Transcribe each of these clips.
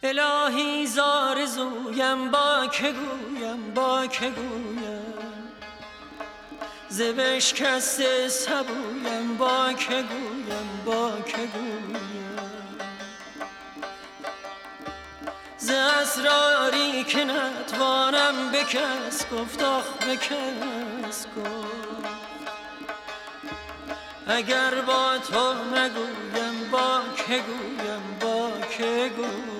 الهی زارزویم با که گویم با که گویم ز بشکسته سبویم با که گویم با که گویم ز اسراری که نتوانم به کس گفت آخ به کس گفت اگر با تو نگویم با که گویم با که گویم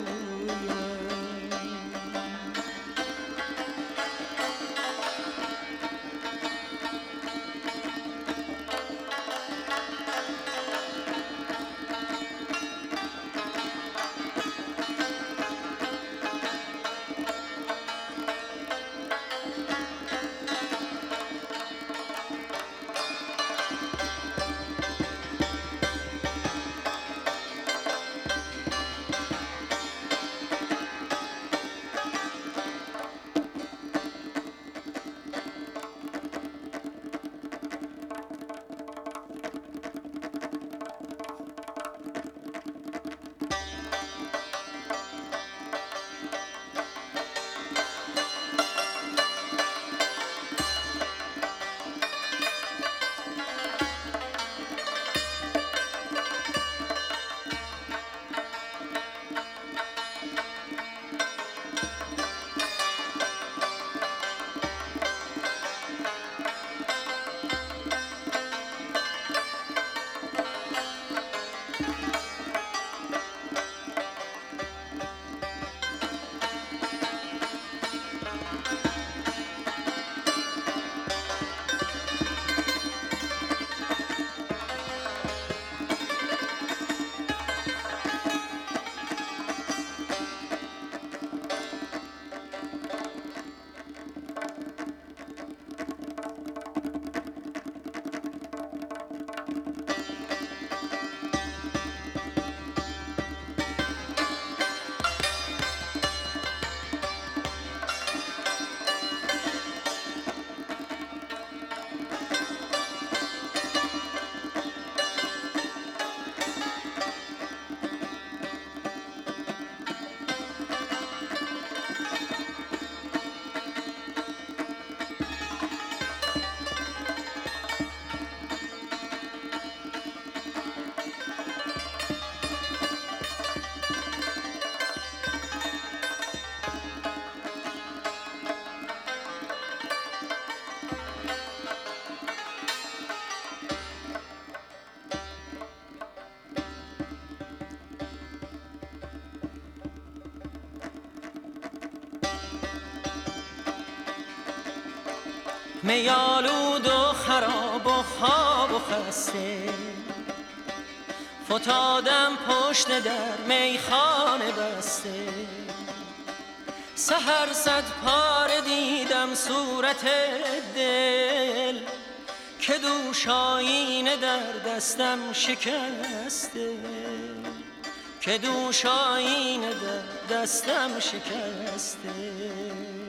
می آلود و خراب و خواب و خسته فتادم پشت در میخانه بسته سحر صد پاره دیدم صورت دل که دوش آیینه در دستم شکسته که دوش آیینه در دستم شکسته